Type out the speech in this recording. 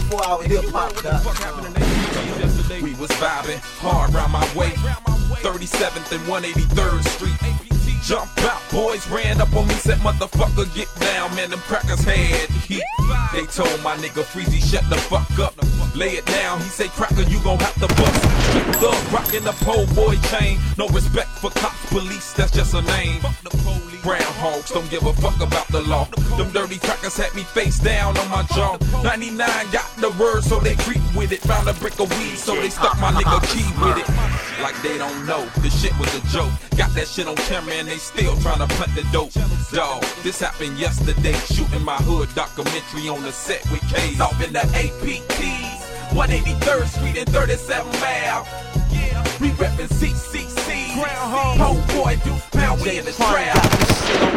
24-hour hip-hop. We was vibing hard round my way, 37th and 183rd Street. Jump out, boys ran up on me, said motherfucker get down, man, them crackers had heat. They told my nigga Freezy shut the fuck up, lay it down, he say cracker you gon' have to bust. Street thug rockin' the pole boy chain, no respect for cops, police, that's just a name. Groundhogs don't give a fuck about the law. Them dirty crackers had me face down on my jaw. 99 got the word, so they creep with it. Found a brick of weed, so they stuck my nigga key with it. Like they don't know, this shit was a joke. Got that shit on camera and they still tryna plant the dope. Dawg, this happened yesterday. Shooting my hood documentary on the set with K's. Off in the APTs, 183rd Street and 37th Ave. We reppin' CCC. Homeboy, Deuce Pound, we in the trap.